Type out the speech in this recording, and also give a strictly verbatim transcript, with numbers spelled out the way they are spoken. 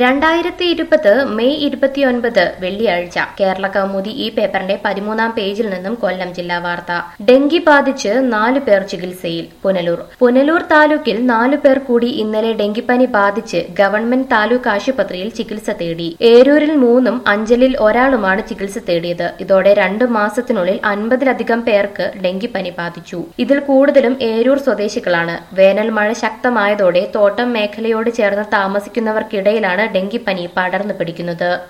രണ്ടായിരത്തി ഇരുപത് മെയ് ഇരുപത്തിയൊൻപത് വെള്ളിയാഴ്ച കേരള കൗമുദി ഈ പേപ്പറിന്റെ പതിമൂന്നാം പേജിൽ നിന്നും കൊല്ലം ജില്ലാ വാർത്ത. ഡെങ്കി ബാധിച്ച് നാലു പേർ ചികിത്സയിൽ. പുനലൂർ പുനലൂർ താലൂക്കിൽ നാലു പേർ കൂടി ഇന്നലെ ഡെങ്കിപ്പനി ബാധിച്ച് ഗവൺമെന്റ് താലൂക്ക് ആശുപത്രിയിൽ ചികിത്സ തേടി. ഏരൂരിൽ മൂന്നും അഞ്ചലിൽ ഒരാളുമാണ് ചികിത്സ തേടിയത്. ഇതോടെ രണ്ടു മാസത്തിനുള്ളിൽ അൻപതിലധികം പേർക്ക് ഡെങ്കിപ്പനി ബാധിച്ചു. ഇതിൽ കൂടുതലും ഏരൂർ സ്വദേശികളാണ്. വേനൽ മഴ ശക്തമായതോടെ തോട്ടം മേഖലയോട് ചേർന്ന് താമസിക്കുന്നവർക്കിടയിലാണ് ഡെങ്കിപ്പനി പടർന്നു പിടിക്കുന്നത്.